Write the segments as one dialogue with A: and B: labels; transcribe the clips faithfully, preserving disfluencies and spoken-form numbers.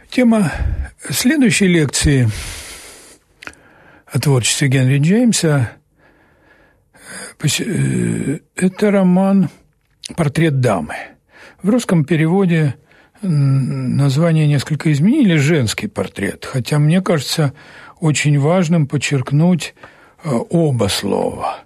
A: Тема следующей лекции о творчестве Генри Джеймса – это роман «Портрет дамы». В русском переводе название несколько изменили – «Женский портрет», хотя мне кажется очень важным подчеркнуть оба слова.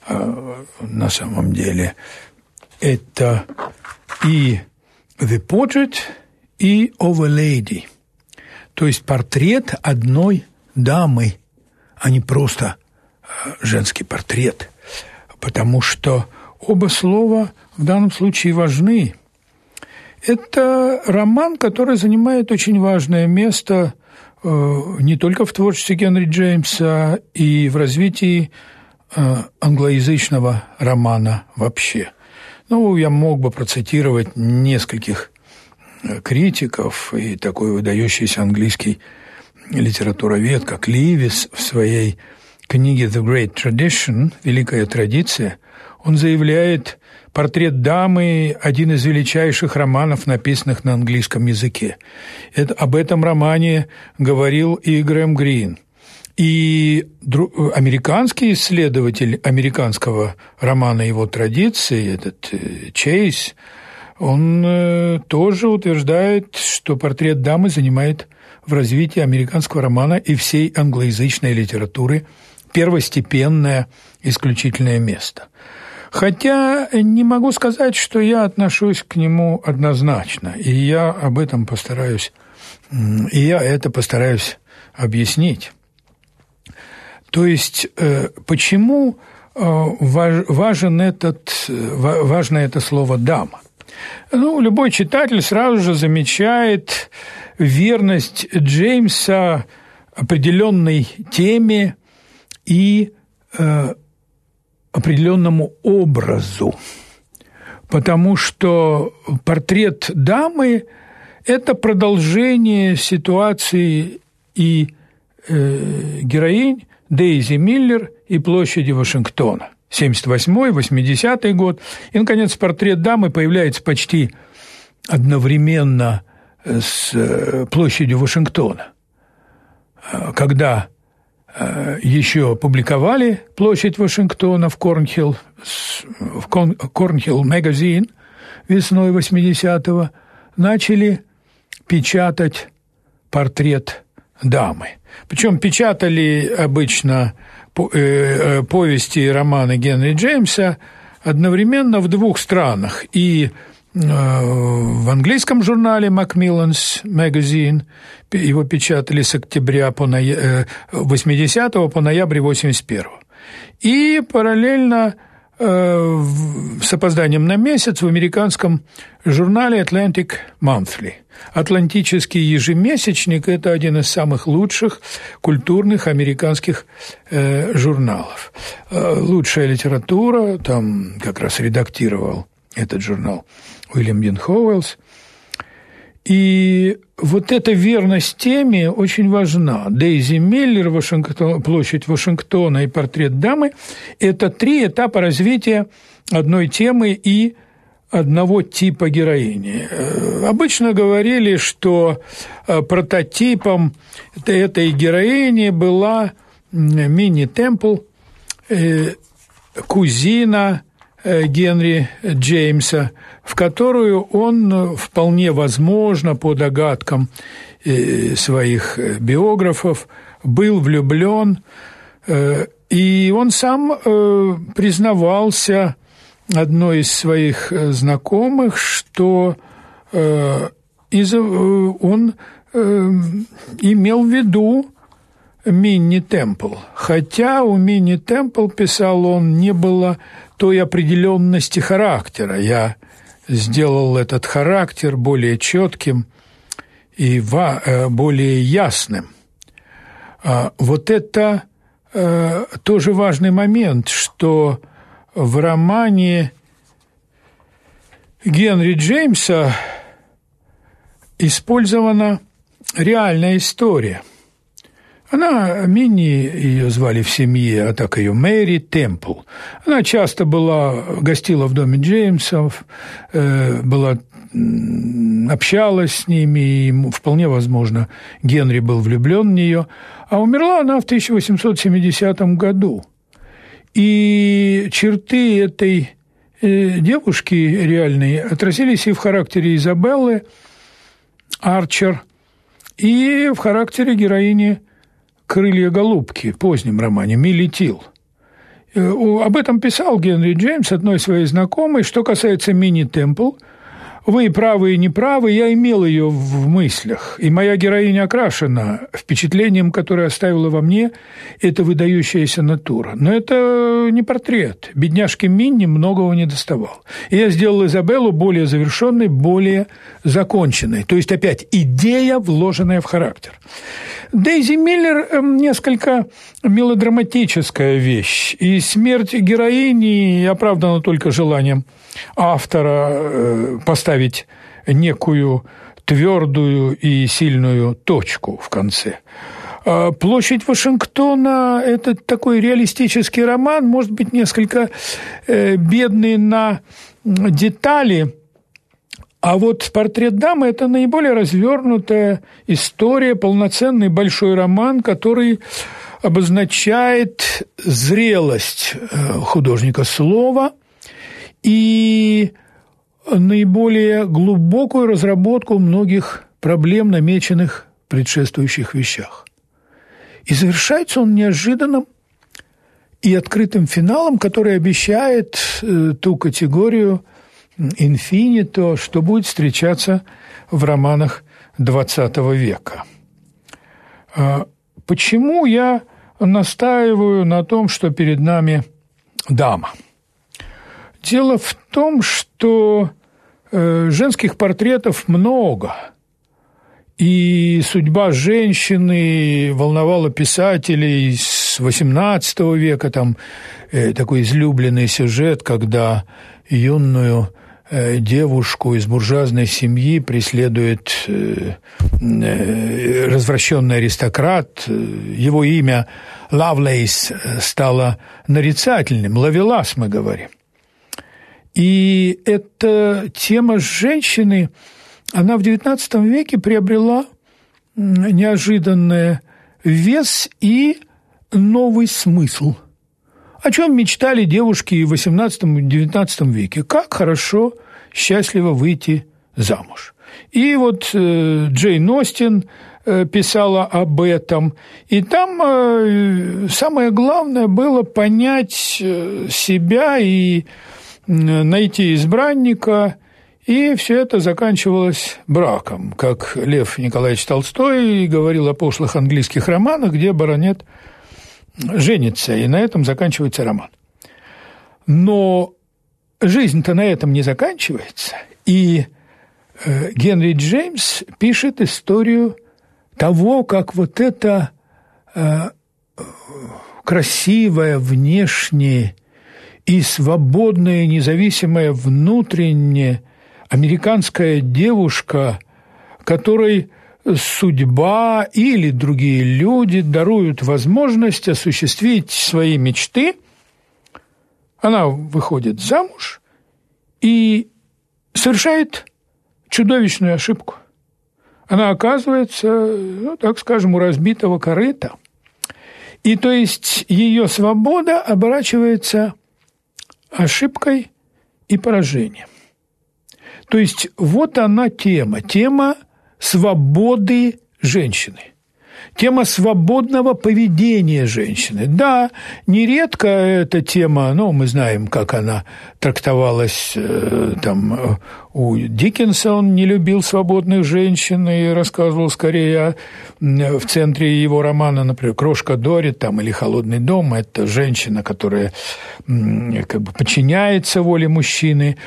A: На самом деле это и «The Portrait», и «Of a Lady», то есть портрет одной дамы, а не просто женский портрет, потому что оба слова в данном случае важны. Это роман, который занимает очень важное место э, не только в творчестве Генри Джеймса и в развитии э, англоязычного романа вообще. Ну, я мог бы процитировать нескольких критиков и такой выдающийся английский литературовед, как Левис, в своей книге «The Great Tradition» «Великая традиция», он заявляет, «Портрет дамы» – один из величайших романов, написанных на английском языке. Это, об этом романе говорил и Грэм Грин. И дру, американский исследователь американского романа его традиции, этот э, Чейз, он э, тоже утверждает, что «Портрет дамы» занимает в развитии американского романа и всей англоязычной литературы первостепенное исключительное место. Хотя не могу сказать, что я отношусь к нему однозначно, и я об этом постараюсь, и я это постараюсь объяснить. То есть, э, почему э, важен этот, важно это слово «дама»? Ну, любой читатель сразу же замечает верность Джеймса определенной теме и э, определенному образу, потому что портрет дамы – это продолжение ситуации и э, героинь Дейзи Миллер и площади Вашингтона. семьдесят восьмой, восьмидесятый год. И, наконец, портрет дамы появляется почти одновременно с площадью Вашингтона. Когда еще публиковали площадь Вашингтона в Корнхилл, в Корнхилл Magazine весной восьмидесятого, начали печатать портрет дамы. Причем печатали обычно повести и романы Генри Джеймса одновременно в двух странах. И в английском журнале Macmillan's Magazine его печатали с октября по ноя... восьмидесятого по ноябрь восемьдесят первого. И параллельно с опозданием на месяц в американском журнале Atlantic Monthly. Атлантический ежемесячник – это один из самых лучших культурных американских э, журналов. Э, лучшая литература, там как раз редактировал этот журнал Уильям Дин Хоуэллс. И вот эта верность теме очень важна. Дейзи Миллер, Вашингтон, площадь Вашингтона и портрет дамы – это три этапа развития одной темы и одного типа героини. Обычно говорили, что прототипом этой героини была Минни Темпл, кузина Генри Джеймса, в которую он вполне возможно, по догадкам своих биографов, был влюблен, и он сам признавался одной из своих знакомых, что он имел в виду Минни Темпл, хотя у Минни Темпл, писал он, не было той определенности характера. Я сделал этот характер более четким и более ясным. Вот это тоже важный момент, что в романе Генри Джеймса использована реальная история. Она, Минни, ее звали в семье, а так ее Мэри Темпл. Она часто была, гостила в доме Джеймсов, была общалась с ними, и вполне возможно, Генри был влюблен в нее. А умерла она в тысяча восемьсот семидесятом году. И черты этой девушки реальной отразились и в характере Изабеллы Арчер, и в характере героини «Крылья голубки» в позднем романе «Милли Тилл». Об этом писал Генри Джеймс одной своей знакомой. Что касается Минни Темпл, вы правы и неправы, я имел ее в мыслях, и моя героиня окрашена впечатлением, которое оставила во мне эта выдающаяся натура. Но это не портрет. Бедняжке Минни многого не доставал. И я сделал Изабеллу более завершенной, более законченной. То есть, опять, идея, вложенная в характер. Дейзи Миллер несколько мелодраматическая вещь, и смерть героини оправдана только желанием автора поставить некую твердую и сильную точку в конце. «Площадь Вашингтона» – это такой реалистический роман, может быть, несколько бедный на детали. А вот «Портрет дамы» – это наиболее развернутая история, полноценный большой роман, который обозначает зрелость художника слова и наиболее глубокую разработку многих проблем, намеченных в предшествующих вещах. И завершается он неожиданным и открытым финалом, который обещает ту категорию инфинито, что будет встречаться в романах двадцатого века. Почему я настаиваю на том, что перед нами дама? Дело в том, что женских портретов много, и судьба женщины волновала писателей с восемнадцатого века. Там такой излюбленный сюжет, когда юную девушку из буржуазной семьи преследует развращенный аристократ. Его имя Лавлейс стало нарицательным. Ловелас, мы говорим. И эта тема женщины, она в девятнадцатом веке приобрела неожиданный вес и новый смысл. О чем мечтали девушки в восемнадцатом-девятнадцатом веке? Как хорошо, счастливо выйти замуж. И вот э, Джейн Остин э, писала об этом. И там э, самое главное было понять э, себя и э, найти избранника. И все это заканчивалось браком, как Лев Николаевич Толстой говорил о пошлых английских романах, где баронет женится, и на этом заканчивается роман. Но жизнь-то на этом не заканчивается, и э, Генри Джеймс пишет историю того, как вот это э, красивое внешне и свободное, независимое внутренне американская девушка, которой судьба или другие люди даруют возможность осуществить свои мечты. Она выходит замуж и совершает чудовищную ошибку. Она оказывается, ну, так скажем, у разбитого корыта. И то есть ее свобода оборачивается ошибкой и поражением. То есть вот она тема, тема свободы женщины, тема свободного поведения женщины. Да, нередко эта тема, ну, мы знаем, как она трактовалась, э, там, у Диккенса он не любил свободных женщин и рассказывал скорее о, в центре его романа, например, «Крошка Дорит» там, или «Холодный дом» – это женщина, которая как бы подчиняется воле мужчины.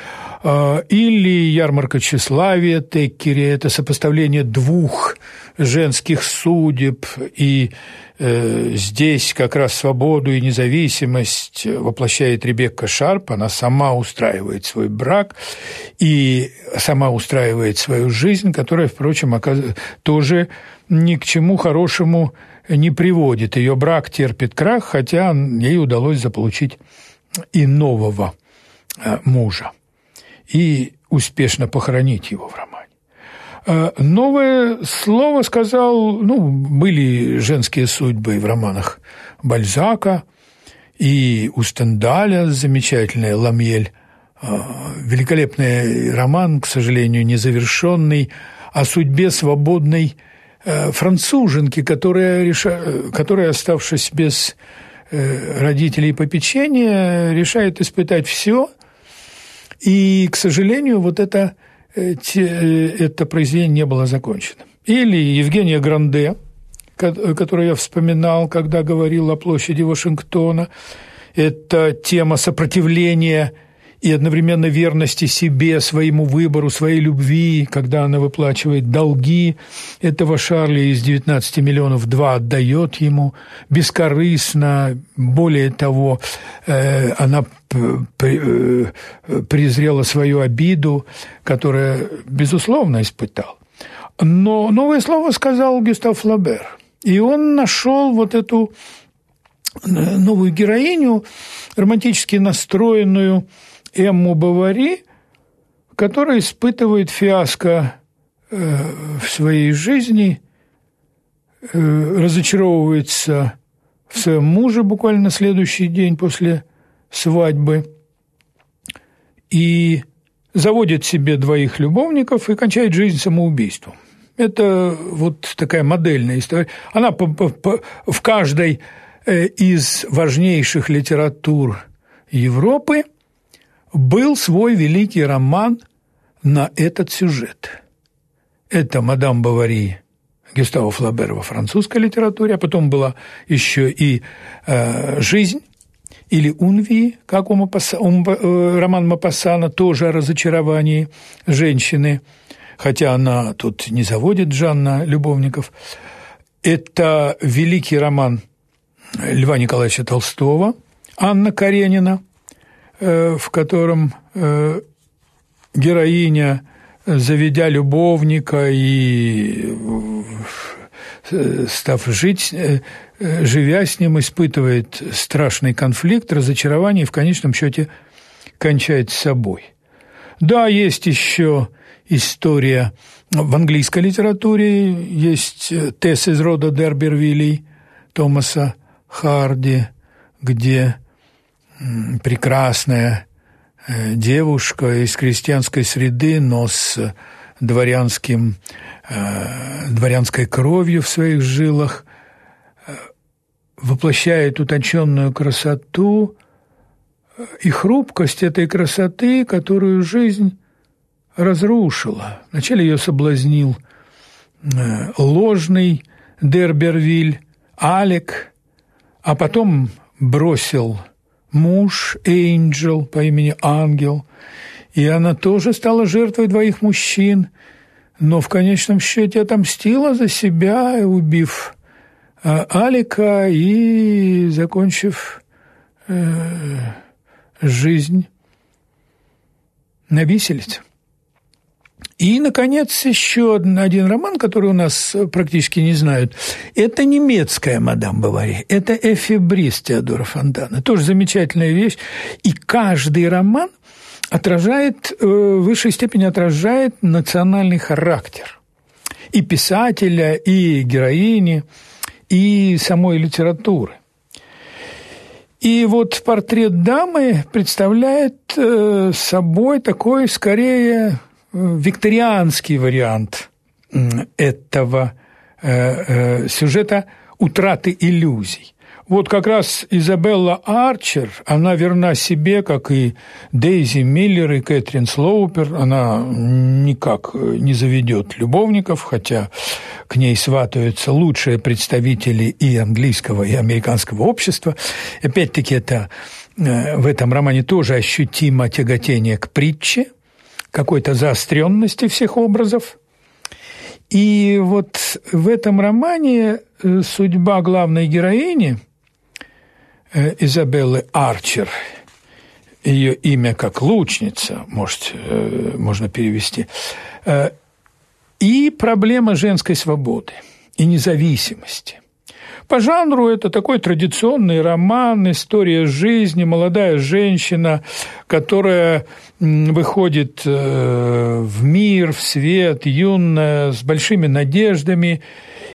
A: Или «Ярмарка тщеславия» Теккери – это сопоставление двух женских судеб, и э, здесь как раз свободу и независимость воплощает Ребекка Шарп. Она сама устраивает свой брак и сама устраивает свою жизнь, которая, впрочем, тоже ни к чему хорошему не приводит. Ее брак терпит крах, хотя ей удалось заполучить и нового мужа. и успешно похоронить его в романе. Новое слово сказал, ну, были женские судьбы и в романах Бальзака, и у Стендаля замечательная «Ламьель», великолепный роман, к сожалению, незавершенный, о судьбе свободной француженки, которая, реша... которая, оставшись без родителей и попечения, решает испытать все. И, к сожалению, вот это, это произведение не было закончено. Или Евгения Гранде, которую я вспоминал, когда говорил о площади Вашингтона. Это тема сопротивления и одновременно верности себе, своему выбору, своей любви, когда она выплачивает долги этого Шарля, из девятнадцати миллионов два отдает ему бескорыстно. Более того, она презрела свою обиду, которую, безусловно, испытал. Но новое слово сказал Гюстав Флобер, и он нашел вот эту новую героиню, романтически настроенную Эмму Бовари, которая испытывает фиаско в своей жизни, разочаровывается в своем муже буквально на следующий день после свадьбы и заводит себе двоих любовников и кончает жизнь самоубийством. Это вот такая модельная история. Она по, по, по, в каждой из важнейших литератур Европы был свой великий роман на этот сюжет. Это «Мадам Бовари» Гюстава Флобера во французской литературе, а потом была еще и э, «Жизнь» или «Унви», как у Мапасса, у, э, роман Мапассана, тоже о разочаровании женщины, хотя она тут не заводит Жанна любовников. Это великий роман Льва Николаевича Толстого «Анна Каренина», в котором героиня, заведя любовника и став жить, живя с ним, испытывает страшный конфликт, разочарование и в конечном счете кончает с собой. Да, есть еще история в английской литературе, есть «Тесс из рода Дербервиллей» Томаса Харди, где прекрасная девушка из крестьянской среды, но с дворянским, дворянской кровью в своих жилах, воплощает утонченную красоту и хрупкость этой красоты, которую жизнь разрушила. Вначале ее соблазнил ложный Дербервиль, Алек, а потом бросил муж Эйнджел по имени Ангел, и она тоже стала жертвой двоих мужчин, но в конечном счете отомстила за себя, убив Алика и закончив э, жизнь на виселице. И, наконец, еще один роман, который у нас практически не знают. Это немецкая «Мадам Бовари». Это Эффи Брис Теодора Фонтана. Тоже замечательная вещь. И каждый роман отражает, в высшей степени отражает национальный характер. И писателя, и героини, и самой литературы. И вот портрет дамы представляет собой такой, скорее, викторианский вариант этого э, э, сюжета утраты иллюзий. Вот как раз Изабелла Арчер, она верна себе, как и Дейзи Миллер и Кэтрин Слоупер. Она никак не заведет любовников, хотя к ней сватаются лучшие представители и английского, и американского общества. Опять-таки, это, э, в этом романе тоже ощутимо тяготение к притче, какой-то заостренности всех образов. И вот в этом романе судьба главной героини Изабеллы Арчер, ее имя как лучница, может, можно перевести, и проблема женской свободы и независимости. По жанру это такой традиционный роман, история жизни, молодая женщина, которая выходит в мир, в свет, юная, с большими надеждами,